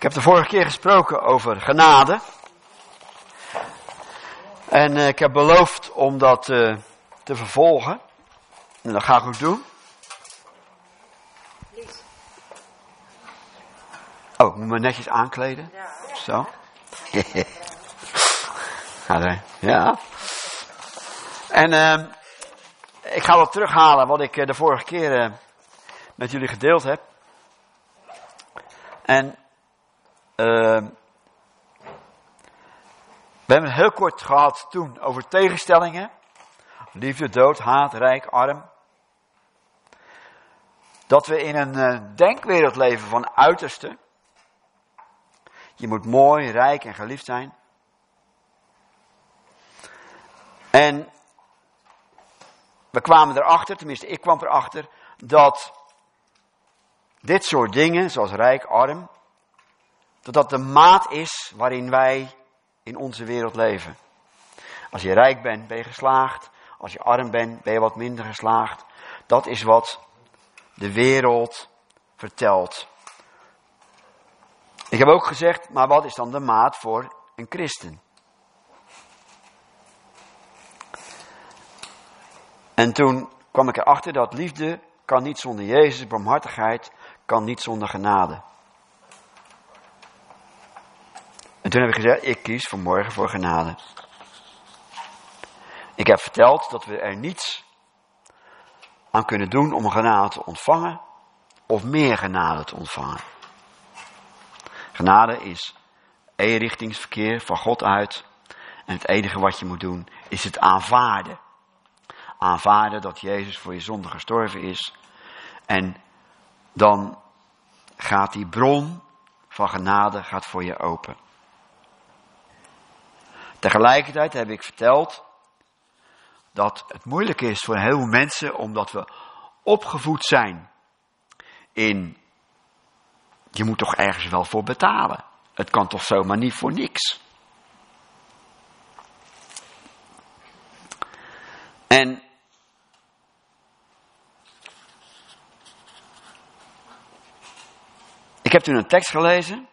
heb de vorige keer gesproken over genade. En ik heb beloofd om dat te vervolgen. En dat ga ik ook doen. Oh, ik moet me netjes aankleden. Zo. Ja. En ik ga wat terughalen wat ik de vorige keer met jullie gedeeld heb. En we hebben het heel kort gehad toen over tegenstellingen. Liefde, dood, haat, rijk, arm. Dat we in een denkwereld leven van uiterste. Je moet mooi, rijk en geliefd zijn. En we kwamen erachter, tenminste ik kwam erachter, dat dit soort dingen, zoals rijk, arm, dat de maat is waarin wij in onze wereld leven. Als je rijk bent, ben je geslaagd. Als je arm bent, ben je wat minder geslaagd. Dat is wat de wereld vertelt. Ik heb ook gezegd, maar wat is dan de maat voor een christen? En toen kwam ik erachter dat liefde kan niet zonder Jezus, barmhartigheid kan niet zonder genade. En toen heb ik gezegd, ik kies vanmorgen voor genade. Ik heb verteld dat we er niets aan kunnen doen om genade te ontvangen of meer genade te ontvangen. Genade is eenrichtingsverkeer van God uit. En het enige wat je moet doen is het aanvaarden. Aanvaarden dat Jezus voor je zonde gestorven is. En dan gaat die bron van genade voor je open. Tegelijkertijd heb ik verteld dat het moeilijk is voor heel veel mensen omdat we opgevoed zijn in, je moet toch ergens wel voor betalen. Het kan toch zomaar niet voor niks. En ik heb toen een tekst gelezen.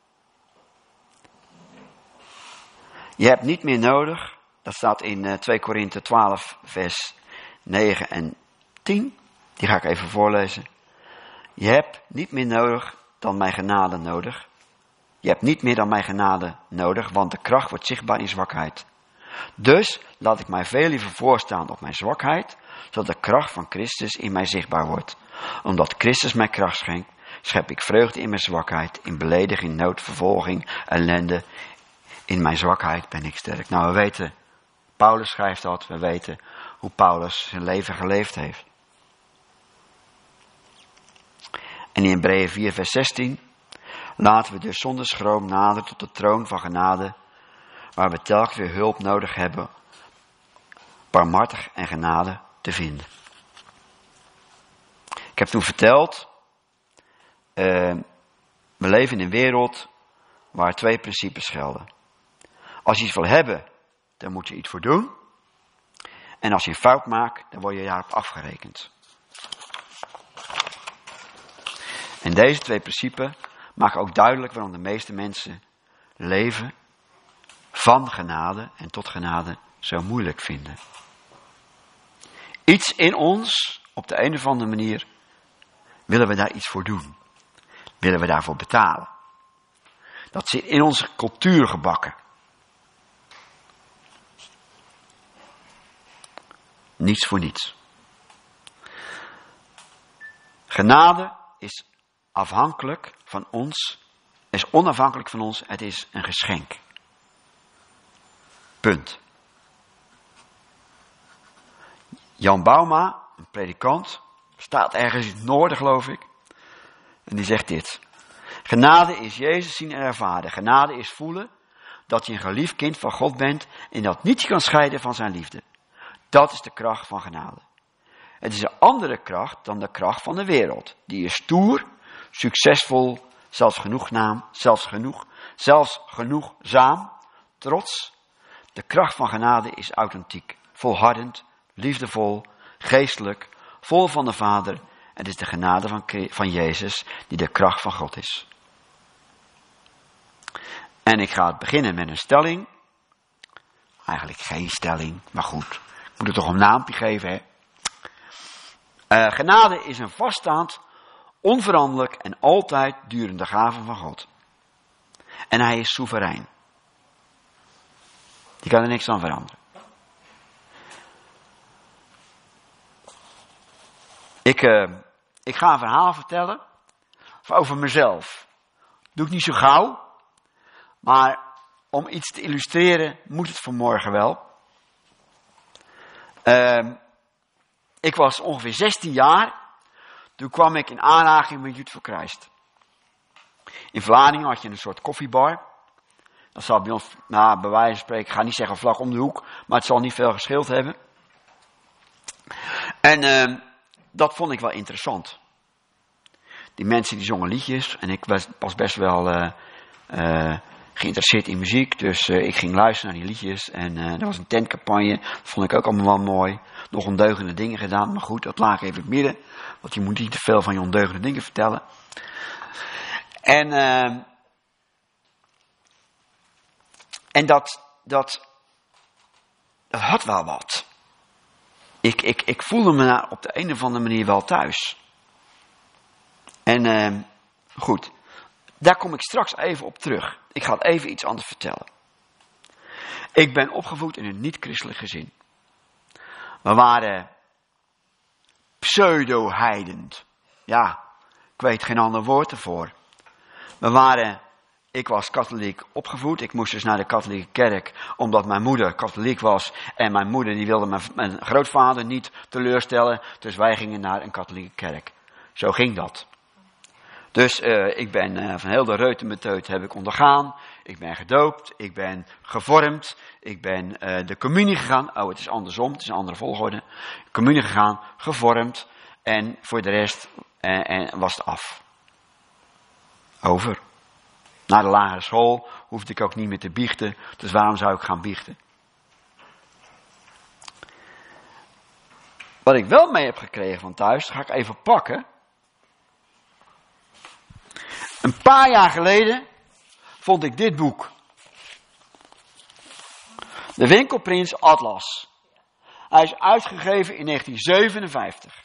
Je hebt niet meer nodig. Dat staat in 2 Korinthe 12 vers 9 en 10. Die ga ik even voorlezen. Je hebt niet meer nodig dan mijn genade nodig. Je hebt niet meer dan mijn genade nodig, want de kracht wordt zichtbaar in zwakheid. Dus laat ik mij veel liever voorstaan op mijn zwakheid, zodat de kracht van Christus in mij zichtbaar wordt. Omdat Christus mij kracht schenkt, schep ik vreugde in mijn zwakheid, in belediging, nood, vervolging, ellende. In mijn zwakheid ben ik sterk. Nou, we weten, Paulus schrijft dat, we weten hoe Paulus zijn leven geleefd heeft. En in Hebreeën 4 vers 16, laten we dus zonder schroom naderen tot de troon van genade, waar we telkens weer hulp nodig hebben, barmhartig en genade te vinden. Ik heb toen verteld, we leven in een wereld waar 2 principes gelden. Als je iets wil hebben, dan moet je iets voor doen. En als je een fout maakt, dan word je daarop afgerekend. En deze 2 principes maken ook duidelijk waarom de meeste mensen leven van genade en tot genade zo moeilijk vinden. Iets in ons, op de een of andere manier, willen we daar iets voor doen. Willen we daarvoor betalen. Dat zit in onze cultuur gebakken. Niets voor niets. Genade is afhankelijk van ons, is onafhankelijk van ons, het is een geschenk. Punt. Jan Bauma, een predikant, staat ergens in het noorden geloof ik, en die zegt dit. Genade is Jezus zien en ervaren. Genade is voelen dat je een geliefd kind van God bent en dat niets kan scheiden van zijn liefde. Dat is de kracht van genade. Het is een andere kracht dan de kracht van de wereld. Die is stoer, succesvol, zelfs genoegzaam, trots. De kracht van genade is authentiek, volhardend, liefdevol, geestelijk, vol van de Vader. Het is de genade van Jezus die de kracht van God is. En ik ga beginnen met een stelling. Eigenlijk geen stelling, maar goed. Ik moet het toch een naampje geven, hè. Genade is een vaststaand, onveranderlijk en altijd durende gave van God. En hij is soeverein. Die kan er niks aan veranderen. Ik ga een verhaal vertellen over mezelf. Doe ik niet zo gauw. Maar om iets te illustreren moet het vanmorgen wel. Ik was ongeveer 16 jaar. Toen kwam ik in aanraking met Youth for Christ. In Vlaardingen had je een soort koffiebar. Dat zal bij ons, bij wijze van spreken, ik ga niet zeggen vlak om de hoek. Maar het zal niet veel gescheeld hebben. En dat vond ik wel interessant. Die mensen die zongen liedjes. En ik was best wel geïnteresseerd in muziek. Dus ik ging luisteren naar die liedjes. En er was een tentcampagne. Dat vond ik ook allemaal wel mooi. Nog ondeugende dingen gedaan. Maar goed, dat laat ik even in het midden. Want je moet niet te veel van je ondeugende dingen vertellen. En dat had wel wat. Ik voelde me op de een of andere manier wel thuis. En goed, daar kom ik straks even op terug. Ik ga het even iets anders vertellen. Ik ben opgevoed in een niet-christelijk gezin. We waren pseudo-heidend. Ja, ik weet geen ander woord ervoor. Ik was katholiek opgevoed. Ik moest dus naar de katholieke kerk, omdat mijn moeder katholiek was. En mijn moeder die wilde mijn grootvader niet teleurstellen. Dus wij gingen naar een katholieke kerk. Zo ging dat. Dus ik ben van heel de reutemeteut heb ik ondergaan. Ik ben gedoopt. Ik ben gevormd. Ik ben de communie gegaan. Oh, het is andersom. Het is een andere volgorde. Communie gegaan, gevormd. En voor de rest was het af. Over. Na de lagere school hoefde ik ook niet meer te biechten. Dus waarom zou ik gaan biechten? Wat ik wel mee heb gekregen van thuis, ga ik even pakken. Een paar jaar geleden vond ik dit boek. De Winkelprins Atlas. Hij is uitgegeven in 1957.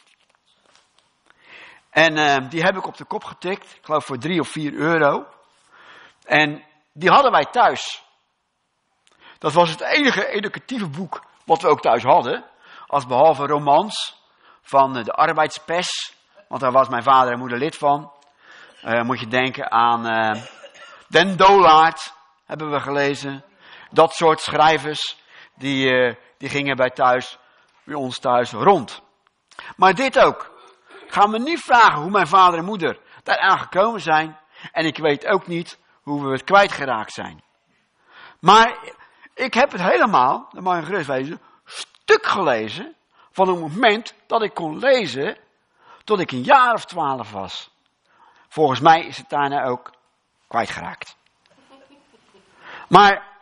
En die heb ik op de kop getikt. Ik geloof voor 3 of 4 euro. En die hadden wij thuis. Dat was het enige educatieve boek wat we ook thuis hadden. Als behalve romans van de arbeidspers. Want daar was mijn vader en moeder lid van. Moet je denken aan Den Dolaert, hebben we gelezen. Dat soort schrijvers, die gingen bij ons thuis rond. Maar dit ook. Ik ga me niet vragen hoe mijn vader en moeder daar aan gekomen zijn. En ik weet ook niet hoe we het kwijtgeraakt zijn. Maar ik heb het helemaal, dat mag je gerust wezen, stuk gelezen van het moment dat ik kon lezen tot ik een jaar of 12 was. Volgens mij is het daarna ook kwijtgeraakt. Maar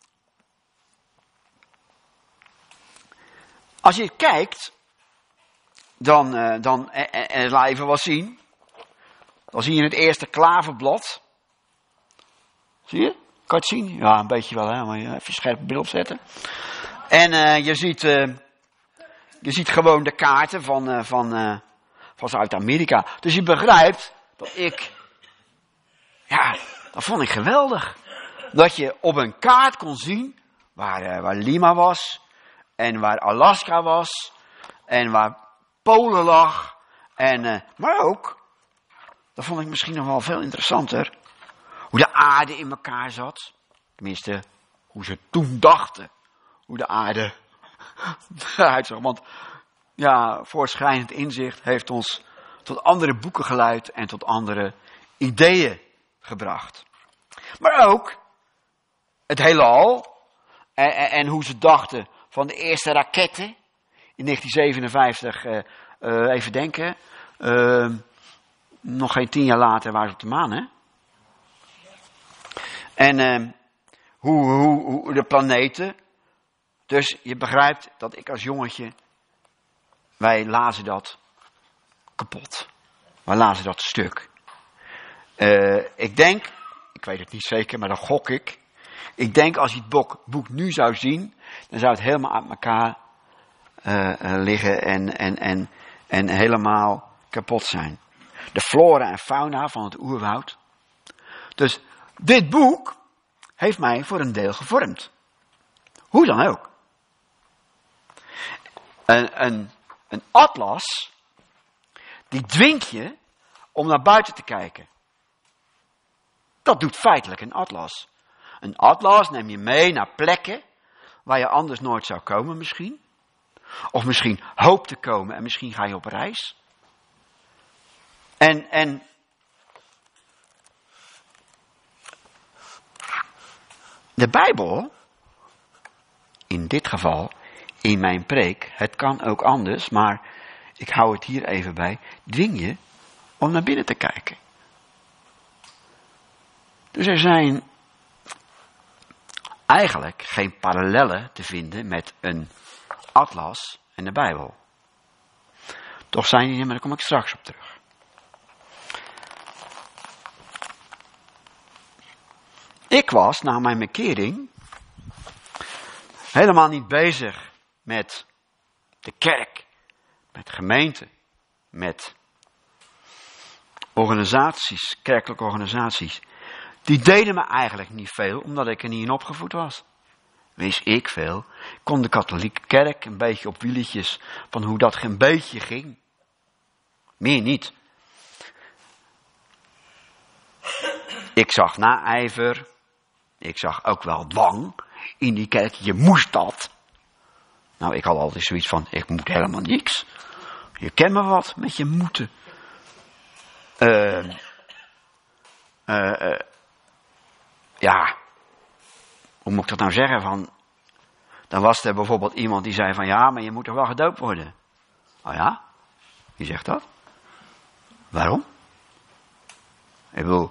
als je kijkt, dan laat even wat zien. Dan zie je het eerste klaverblad. Zie je? Kan je het zien? Ja, een beetje wel, hè? Maar even scherp bril opzetten. En je ziet gewoon de kaarten van Zuid-Amerika. Dus je begrijpt dat dat vond ik geweldig. Dat je op een kaart kon zien waar Lima was. En waar Alaska was. En waar Polen lag. Maar ook, dat vond ik misschien nog wel veel interessanter, hoe de aarde in elkaar zat. Tenminste, hoe ze toen dachten. Hoe de aarde eruit zag. Want voortschrijdend inzicht heeft ons tot andere boeken geleid en tot andere ideeën gebracht. Maar ook het heelal en hoe ze dachten van de eerste raketten in 1957. Even denken, nog geen 10 jaar later waren ze op de maan, hè? En hoe de planeten. Dus je begrijpt dat ik als jongetje, wij lazen dat kapot. Wij lazen dat stuk. Ik ik weet het niet zeker, maar dan gok ik. Ik denk als je het boek nu zou zien, dan zou het helemaal uit elkaar liggen en helemaal kapot zijn. De flora en fauna van het oerwoud. Dus dit boek heeft mij voor een deel gevormd. Hoe dan ook. Een atlas, die dwingt je om naar buiten te kijken. Dat doet feitelijk een atlas. Een atlas neem je mee naar plekken waar je anders nooit zou komen misschien. Of misschien hoopt te komen en misschien ga je op reis. En de Bijbel, in dit geval, in mijn preek, het kan ook anders, maar ik hou het hier even bij, dwing je om naar binnen te kijken. Dus er zijn eigenlijk geen parallellen te vinden met een atlas en de Bijbel. Toch zijn die er, maar daar kom ik straks op terug. Ik was na mijn bekering helemaal niet bezig met de kerk, met gemeente, met organisaties, kerkelijke organisaties. Die deden me eigenlijk niet veel, omdat ik er niet in opgevoed was. Wist ik veel. Ik kon de katholieke kerk een beetje op wieletjes van hoe dat een beetje ging. Meer niet. Ik zag naijver. Ik zag ook wel dwang in die kerk. Je moest dat. Nou, ik had altijd zoiets van, ik moet helemaal niks. Je kent me wat met je moeten. Ja, hoe moet ik dat nou zeggen? Dan was er bijvoorbeeld iemand die zei van, ja, maar je moet toch wel gedoopt worden. Oh ja? Wie zegt dat? Waarom? Ik bedoel,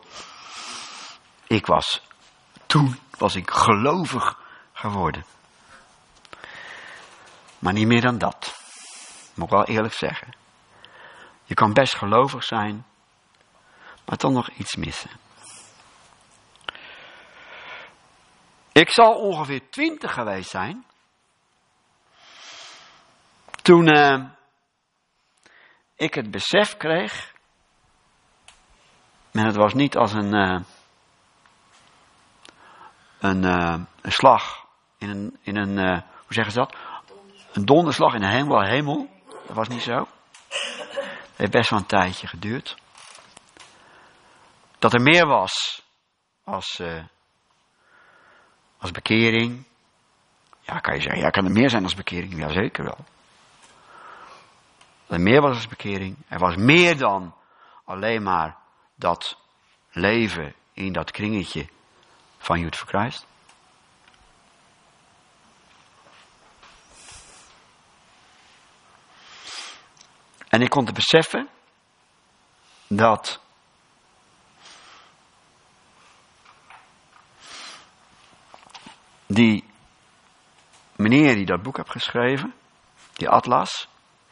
toen was ik gelovig geworden. Maar niet meer dan dat. Moet ik wel eerlijk zeggen. Je kan best gelovig zijn, maar toch nog iets missen. Ik zal ongeveer 20 geweest zijn. Toen ik het besef kreeg. En het was niet als een slag in een hoe zeggen ze dat? Een donderslag in de hemel. Dat was niet zo. Het heeft best wel een tijdje geduurd. Dat er meer was als bekering. Ja, kan je zeggen, ja, kan er meer zijn als bekering? Ja, zeker wel. Dat er meer was als bekering. Er was meer dan alleen maar dat leven in dat kringetje van Youth for Christ. En ik kon te beseffen dat die meneer die dat boek heeft geschreven, die atlas,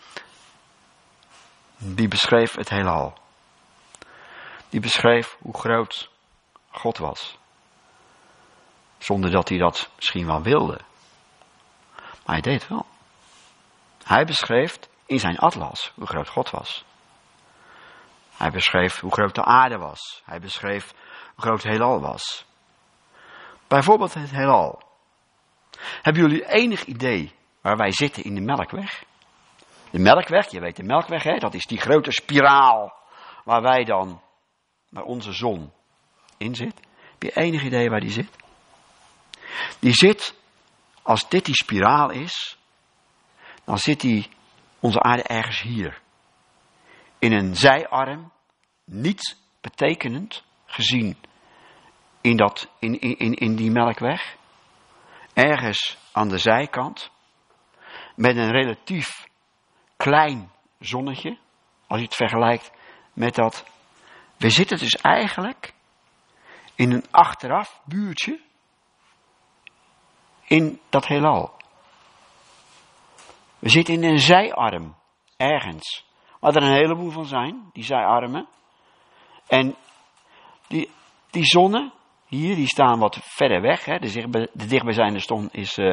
die beschreef het heelal. Die beschreef hoe groot God was. Zonder dat hij dat misschien wel wilde. Maar hij deed het wel. Hij beschreef in zijn atlas hoe groot God was. Hij beschreef hoe groot de aarde was. Hij beschreef hoe groot het heelal was. Bijvoorbeeld het heelal. Hebben jullie enig idee waar wij zitten in de Melkweg? De Melkweg, je weet de Melkweg, hè? Dat is die grote spiraal waar wij dan, waar onze zon in zit. Heb je enig idee waar die zit? Die zit, als dit die spiraal is, dan zit die onze aarde ergens hier. In een zijarm, niet betekenend gezien in die Melkweg. Ergens aan de zijkant, met een relatief klein zonnetje, als je het vergelijkt met dat. We zitten dus eigenlijk in een achteraf buurtje in dat heelal. We zitten in een zijarm, ergens, waar er een heleboel van zijn, die zijarmen. En die zonnen, hier, die staan wat verder weg. Hè. De dichtbijzijnde zon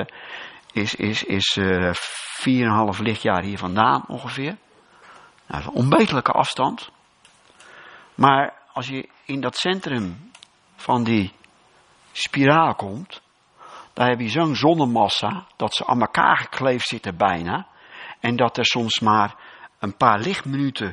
is 4,5 lichtjaar hier vandaan ongeveer. Nou, dat is een onmetelijke afstand. Maar als je in dat centrum van die spiraal komt, daar heb je zo'n zonnemassa dat ze aan elkaar gekleefd zitten bijna. En dat er soms maar een paar lichtminuten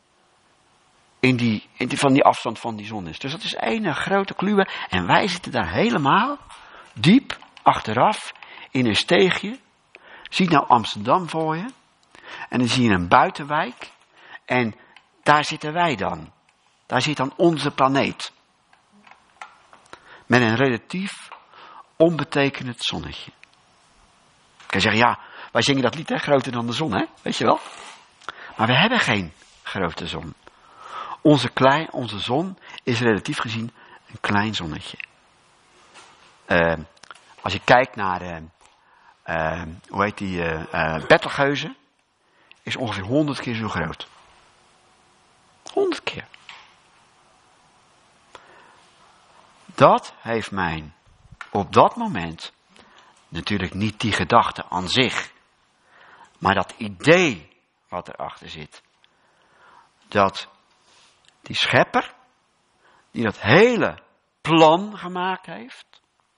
van die afstand van die zon is. Dus dat is één grote kluwe. En wij zitten daar helemaal diep achteraf in een steegje. Zie nou Amsterdam voor je. En dan zie je een buitenwijk. En daar zitten wij dan. Daar zit dan onze planeet. Met een relatief onbetekenend zonnetje. Ik kan zeggen, ja, wij zingen dat lied, hè, groter dan de zon, hè? Weet je wel? Maar we hebben geen grote zon. Onze zon is relatief gezien een klein zonnetje. Als je kijkt naar, Betelgeuze, is ongeveer 100 keer zo groot. 100 keer. Dat heeft mij op dat moment, natuurlijk niet die gedachte aan zich, maar dat idee wat erachter zit. Dat die schepper, die dat hele plan gemaakt heeft,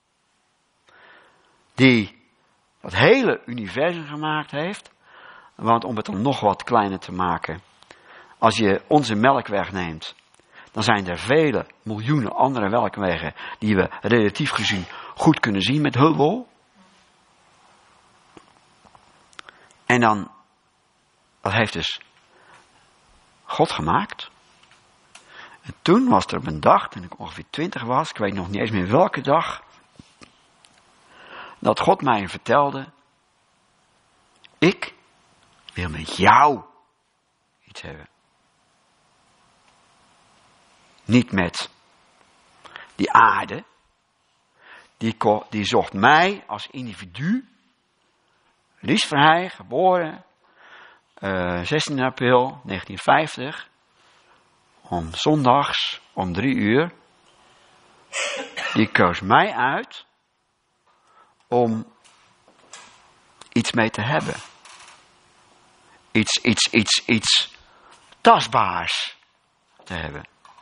die dat hele universum gemaakt heeft, want om het dan nog wat kleiner te maken, als je onze melkweg neemt, dan zijn er vele miljoenen andere melkwegen die we relatief gezien goed kunnen zien met Hubble. En dan, dat heeft dus God gemaakt. En toen was er op een dag, toen ik ongeveer 20 was, ik weet nog niet eens meer welke dag, dat God mij vertelde, ik wil met jou iets hebben. Niet met die aarde, die zocht mij als individu. Lies Verheij, geboren 16 april 1950, om zondags om 3 uur. Die koos mij uit om iets mee te hebben. Iets tastbaars te hebben.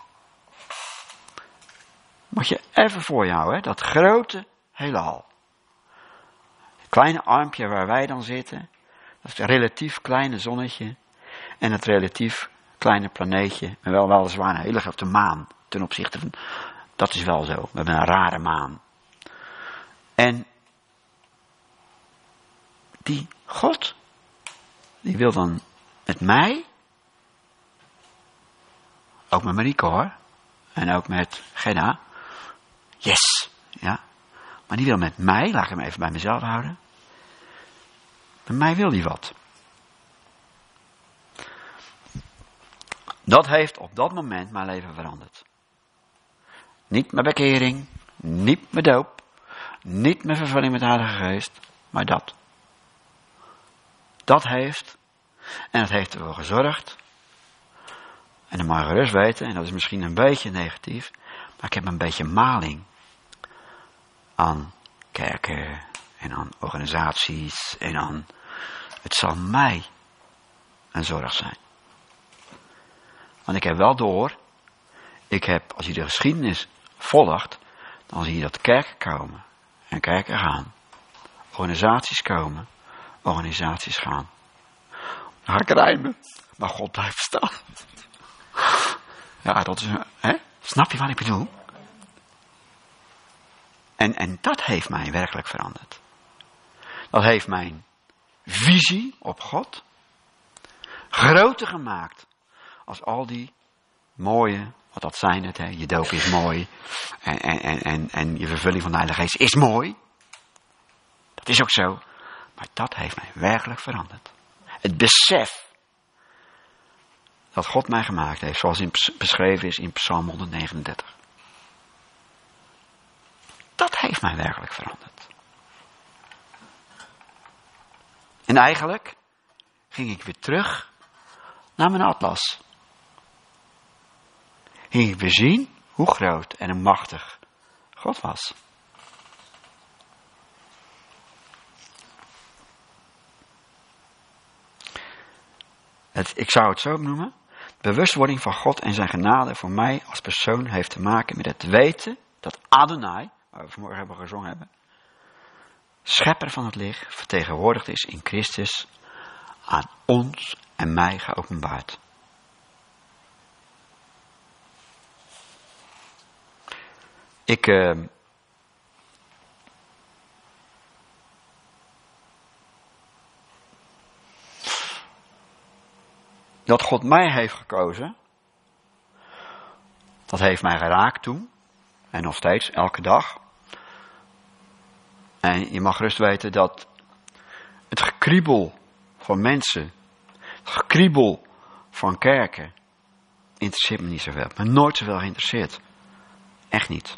Moet je even voor je houden, hè? Dat grote heelal. Het kleine armpje waar wij dan zitten, dat is het relatief kleine zonnetje en het relatief kleine planeetje, maar wel weliswaar een hele grote maan ten opzichte van, dat is wel zo, we hebben een rare maan. En die God, die wil dan met mij, ook met Marieke hoor, en ook met Genna, yes, ja, maar die wil met mij, laat ik hem even bij mezelf houden, met mij wil die wat. Dat heeft op dat moment mijn leven veranderd. Niet mijn bekering, niet mijn doop, niet mijn vervulling met de Heilige Geest, maar dat. Dat heeft, en het heeft ervoor gezorgd, en dan mag je gerust weten, en dat is misschien een beetje negatief, maar ik heb een beetje maling aan kerken en aan organisaties en aan, het zal mij een zorg zijn. Want ik heb wel door, als je de geschiedenis volgt, dan zie je dat kerken komen en kerken gaan. Organisaties komen, organisaties gaan. Dan ga ik rijmen, maar God blijft staan. Ja, dat is, hè? Snap je wat ik bedoel? En dat heeft mij werkelijk veranderd. Dat heeft mijn visie op God groter gemaakt als al die mooie, wat dat zijn het, hè? Je doop is mooi en je vervulling van de Heilige Geest is mooi. Dat is ook zo. Maar dat heeft mij werkelijk veranderd. Het besef dat God mij gemaakt heeft, zoals beschreven is in Psalm 139. Dat heeft mij werkelijk veranderd. En eigenlijk ging ik weer terug naar mijn atlas. Ging ik weer zien hoe groot en hoe machtig God was. Ik zou het zo noemen. Bewustwording van God en zijn genade voor mij als persoon heeft te maken met het weten dat Adonai, waar we vanmorgen hebben gezongen hebben, schepper van het licht, vertegenwoordigd is in Christus, aan ons en mij geopenbaard. Dat God mij heeft gekozen, dat heeft mij geraakt toen. En nog steeds, elke dag. En je mag rust weten dat het gekriebel van mensen, het gekriebel van kerken, interesseert me niet zoveel. Me nooit zoveel geïnteresseerd. Echt niet.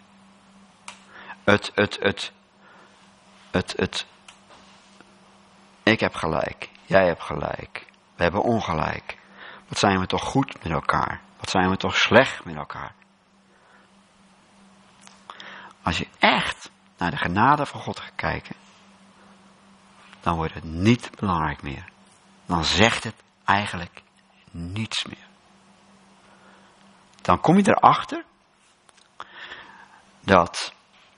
Ik heb gelijk. Jij hebt gelijk. We hebben ongelijk. Wat zijn we toch goed met elkaar? Wat zijn we toch slecht met elkaar? Als je echt naar de genade van God gaat kijken, dan wordt het niet belangrijk meer. Dan zegt het eigenlijk niets meer. Dan kom je erachter dat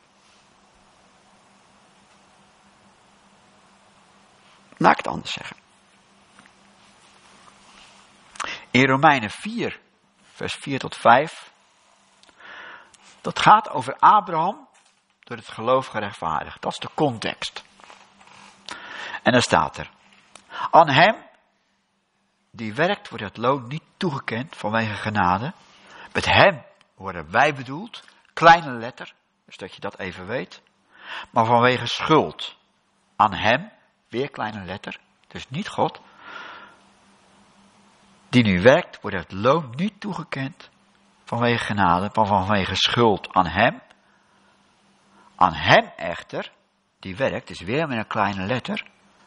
laat ik het anders zeggen. In Romeinen 4, vers 4 tot 5, dat gaat over Abraham door het geloof gerechtvaardigd. Dat is de context. En dan staat er: aan hem die werkt wordt het loon niet toegekend vanwege genade. Met hem worden wij bedoeld, kleine letter, dus dat je dat even weet. Maar vanwege schuld. Aan hem, weer kleine letter, dus niet God. Die nu werkt wordt het loon niet toegekend vanwege genade, maar vanwege schuld aan hem. Aan hem echter, die werkt, dus weer met een kleine letter,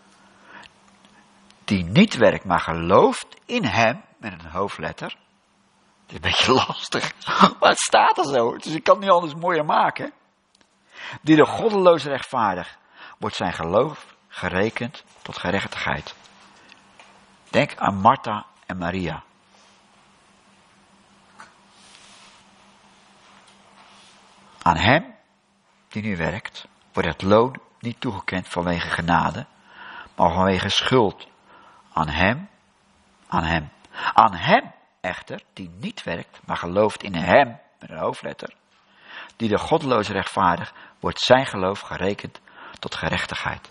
die niet werkt, maar gelooft in hem, met een hoofdletter. Het is een beetje lastig, maar het staat er zo, dus ik kan het niet anders mooier maken. Die de goddeloos rechtvaardig, wordt zijn geloof gerekend tot gerechtigheid. Denk aan Martha en Maria. Aan hem, die nu werkt, wordt het loon niet toegekend vanwege genade, maar vanwege schuld. Aan hem. Aan hem echter, die niet werkt, maar gelooft in hem, met een hoofdletter, die de goddeloos rechtvaardig, wordt zijn geloof gerekend tot gerechtigheid.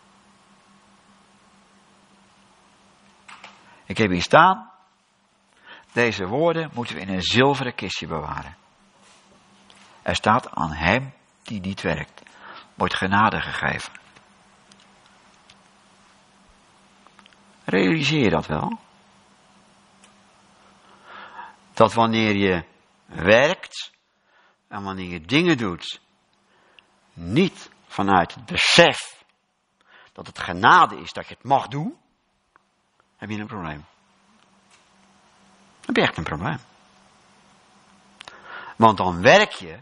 Ik heb hier staan, deze woorden moeten we in een zilveren kistje bewaren. Er staat aan hem die niet werkt, wordt genade gegeven. Realiseer je dat wel? Dat wanneer je werkt en wanneer je dingen doet, niet vanuit het besef dat het genade is dat je het mag doen, heb je een probleem. Dan heb je echt een probleem. Want dan werk je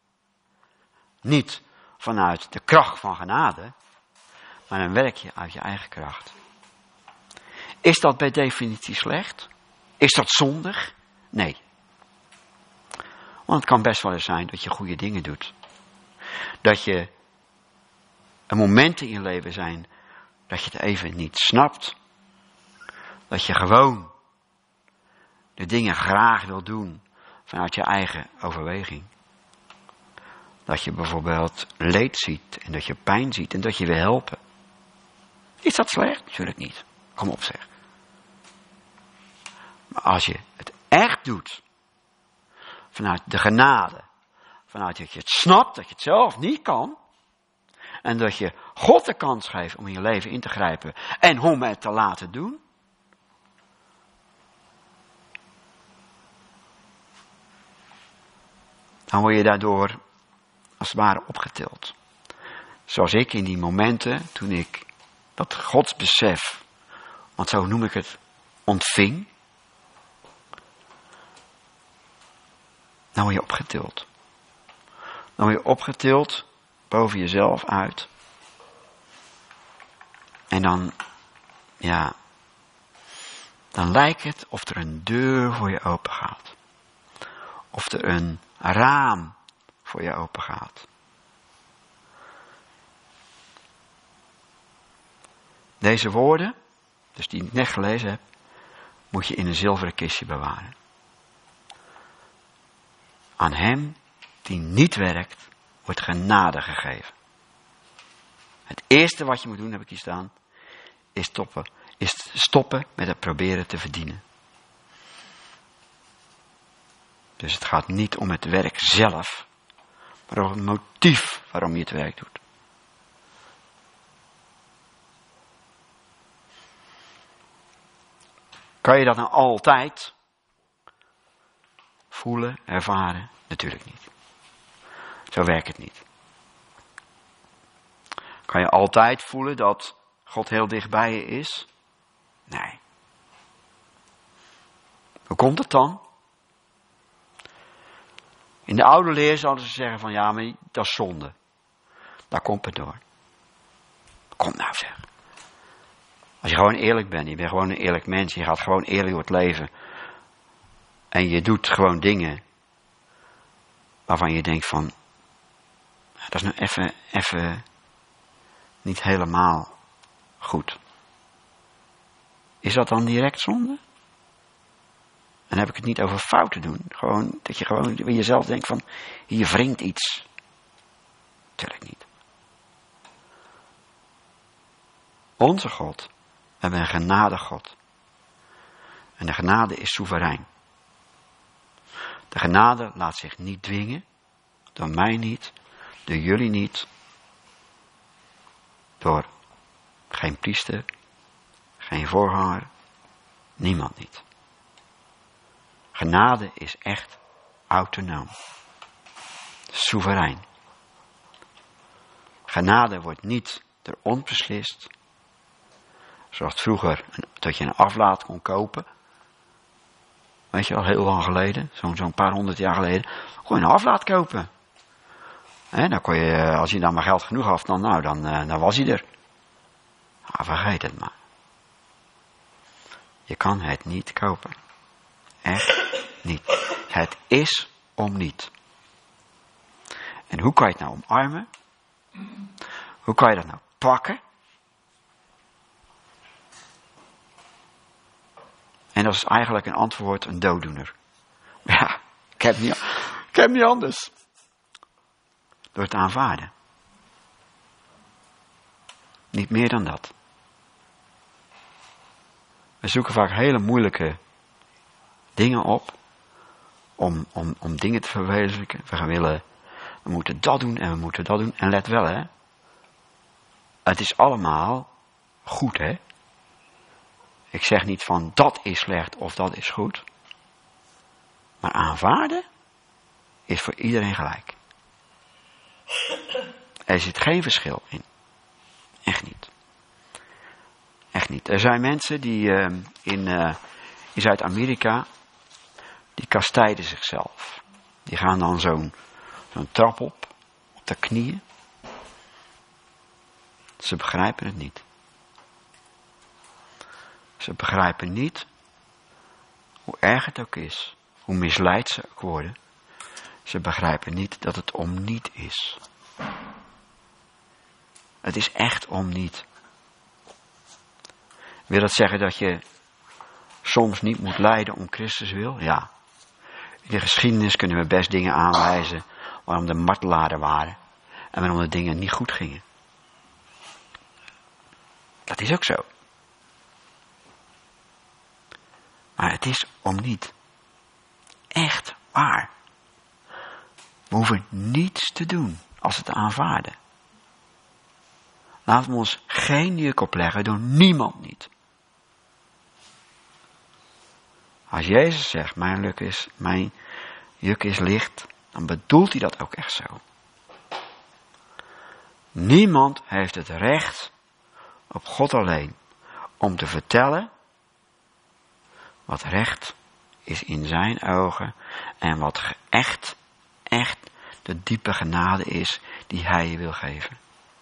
niet vanuit de kracht van genade, maar dan werk je uit je eigen kracht. Is dat bij definitie slecht? Is dat zondig? Nee. Want het kan best wel eens zijn dat je goede dingen doet. Dat je momenten in je leven zijn dat je het even niet snapt. Dat je gewoon de dingen graag wil doen vanuit je eigen overweging. Dat je bijvoorbeeld leed ziet en dat je pijn ziet en dat je wil helpen. Is dat slecht? Natuurlijk niet. Kom op zeg. Maar als je het echt doet, vanuit de genade, vanuit dat je het snapt, dat je het zelf niet kan, en dat je God de kans geeft om in je leven in te grijpen en om het te laten doen, dan word je daardoor als het ware opgetild. Zoals ik in die momenten, toen ik dat godsbesef, want zo noem ik het, ontving, dan word je opgetild. Dan word je opgetild boven jezelf uit. En dan, ja, dan lijkt het of er een deur voor je open gaat. Of er een raam voor je open gaat. Deze woorden, dus die ik net gelezen heb, moet je in een zilveren kistje bewaren. Aan hem die niet werkt, wordt genade gegeven. Het eerste wat je moet doen, heb ik hier staan, is stoppen met het proberen te verdienen. Dus het gaat niet om het werk zelf, maar om het motief waarom je het werk doet. Kan je dat nou altijd voelen, ervaren? Natuurlijk niet. Zo werkt het niet. Kan je altijd voelen dat God heel dicht bij je is? Nee. Hoe komt het dan? In de oude leer zouden ze zeggen van ja, maar dat is zonde. Daar komt het door. Kom nou zeg. Als je gewoon eerlijk bent, je bent gewoon een eerlijk mens, je gaat gewoon eerlijk door het leven. En je doet gewoon dingen waarvan je denkt van, dat is nou even niet helemaal goed. Is dat dan direct zonde? En dan heb ik het niet over fouten doen. Gewoon, dat je gewoon bij jezelf denkt van, hier wringt iets. Tuurlijk niet. Onze God, we hebben een genadegod. En de genade is soeverein. De genade laat zich niet dwingen. Door mij niet. Door jullie niet. Door geen priester. Geen voorganger. Niemand niet. Genade is echt autonoom. Soeverein. Genade wordt niet door ons beslist. Zoals vroeger dat je een aflaat kon kopen. Weet je wel, heel lang geleden. Zo'n paar 100 jaar geleden. Kon je een aflaat kopen. En dan kon je, als je dan maar geld genoeg had, dan was hij er. Nou, vergeet het maar. Je kan het niet kopen. Echt niet. Het is om niet. En hoe kan je het nou omarmen? Hoe kan je dat nou pakken? En dat is eigenlijk een antwoord, een dooddoener. Ja, ik heb niet anders. Door het aanvaarden. Niet meer dan dat. We zoeken vaak hele moeilijke dingen op. Om dingen te verwezenlijken. We moeten dat doen en we moeten dat doen. En let wel hè. Het is allemaal goed hè. Ik zeg niet van dat is slecht of dat is goed. Maar aanvaarden is voor iedereen gelijk. Er zit geen verschil in. Echt niet. Echt niet. Er zijn mensen die in Zuid-Amerika, die kastijden zichzelf. Die gaan dan zo'n trap op de knieën. Ze begrijpen het niet. Ze begrijpen niet hoe erg het ook is. Hoe misleid ze ook worden. Ze begrijpen niet dat het om niet is. Het is echt om niet. Wil dat zeggen dat je soms niet moet lijden om Christus wil? Ja. In de geschiedenis kunnen we best dingen aanwijzen waarom de martelaren waren. En waarom de dingen niet goed gingen. Dat is ook zo. Maar het is om niet. Echt waar. We hoeven niets te doen als het aanvaarden. Laten we ons geen juk opleggen door niemand niet. Als Jezus zegt, mijn juk is licht, dan bedoelt hij dat ook echt zo. Niemand heeft het recht op God alleen om te vertellen wat recht is in zijn ogen en wat echt de diepe genade is die hij je wil geven.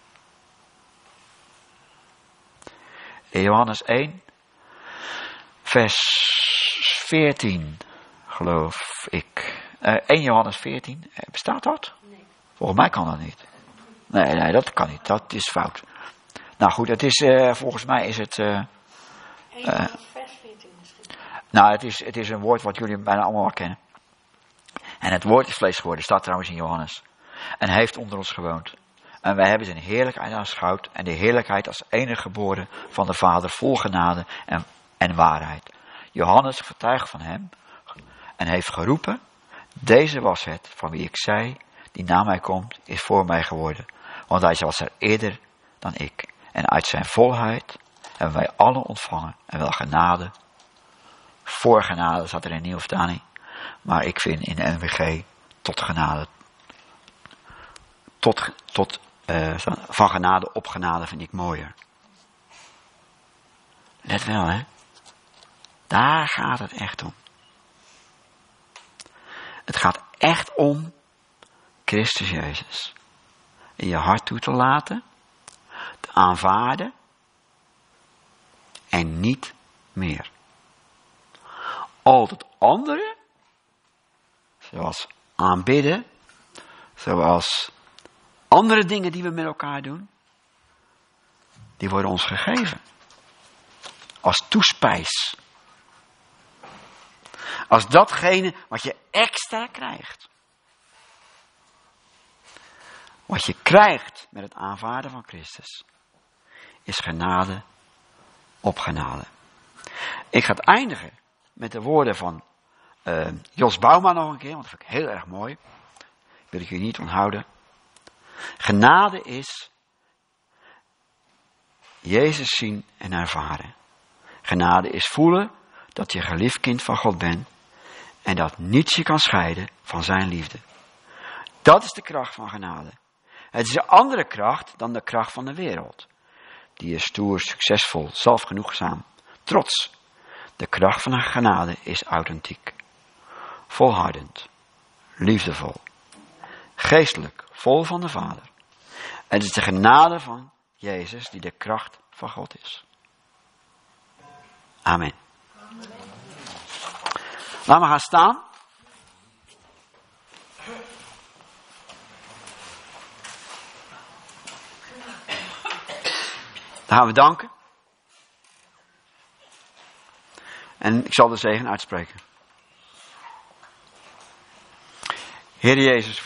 In Johannes 1, vers 14, geloof ik. 1 Johannes 14, bestaat dat? Nee. Volgens mij kan dat niet. Nee, dat kan niet. Dat is fout. Nou goed, het is, volgens mij is het... 1 vers 14 misschien. Nou, het is een woord wat jullie bijna allemaal wel kennen. En het woord is vlees geworden, staat trouwens in Johannes. En hij heeft onder ons gewoond. En wij hebben zijn heerlijkheid aanschouwd. En de heerlijkheid als enige geboren van de Vader, vol genade en waarheid. Johannes getuigt van hem. En heeft geroepen. Deze was het, van wie ik zei, die na mij komt, is voor mij geworden. Want hij was er eerder dan ik. En uit zijn volheid hebben wij allen ontvangen. En wel genade. Voor genade staat er in een nieuwe vertaling. Maar ik vind in de NWG tot genade. Van genade op genade vind ik mooier. Let wel, hè. Daar gaat het echt om. Het gaat echt om Christus Jezus. In je hart toe te laten. Te aanvaarden. En niet meer. Al het andere. Zoals aanbidden. Zoals andere dingen die we met elkaar doen. Die worden ons gegeven. Als toespijs. Als datgene wat je extra krijgt. Wat je krijgt met het aanvaarden van Christus. Is genade op genade. Ik ga het eindigen met de woorden van Jos Bouma nog een keer. Want dat vind ik heel erg mooi. Wil ik jullie niet onthouden. Genade is Jezus zien en ervaren. Genade is voelen dat je geliefd kind van God bent. En dat niets je kan scheiden van zijn liefde. Dat is de kracht van genade. Het is een andere kracht dan de kracht van de wereld. Die is stoer, succesvol, zelfgenoegzaam, trots. De kracht van de genade is authentiek. Volhardend. Liefdevol. Geestelijk. Vol van de Vader. Het is de genade van Jezus die de kracht van God is. Amen. Laten we gaan staan. Dan gaan we danken. En ik zal de zegen uitspreken. Heer Jezus.